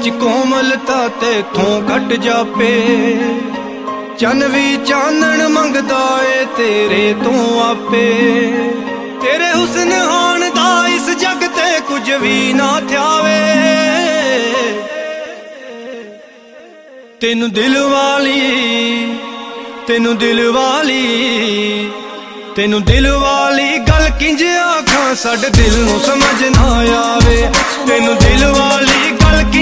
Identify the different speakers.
Speaker 1: विच कोमलता तैथों घट जापे। चन भी चानण मंगदा ए तेरे तो आपे। तेरे हुस्न होण दा इस जग ते कुछ भी ना थ्यावे। तेनू दिल वाली तेनू दिल वाली तेनू दिल वाली गल किंज आखां साडे दिल नूं समझ ना आवे। तेनू दिल वाली गल